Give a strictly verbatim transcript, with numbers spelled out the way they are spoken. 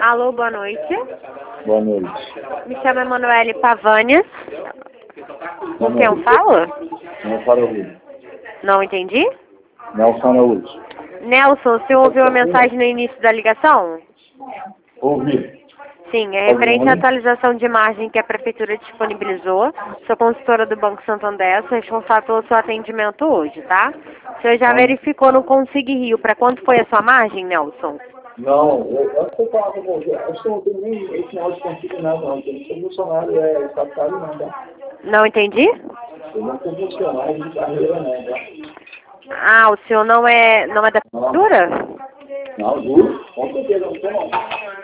Alô, boa noite. Boa noite. Me chamo Emanuele Pavani. Boa Com quem eu noite. falo? Nelson Araújo. Não entendi. Nelson Araújo. Nelson, você ouviu a mensagem no início da ligação? Ouvi. Sim, é referente à atualização de imagem que a Prefeitura disponibilizou. Sou consultora do Banco Santander, sou responsável pelo seu atendimento hoje, tá? O senhor já verificou no Consig Rio para quanto foi a sua margem, Nelson? Não, eu eu estou falando com você. Eu não tenho nem esse negócio de consigo nada, não. Eu não sou funcionário é, estatário, não, tá? Não entendi? Eu não sou funcionário de carreira, não, tá? Ah, o senhor não é, não é da Não, Prefeitura? não, juro. Com certeza, não sou, não.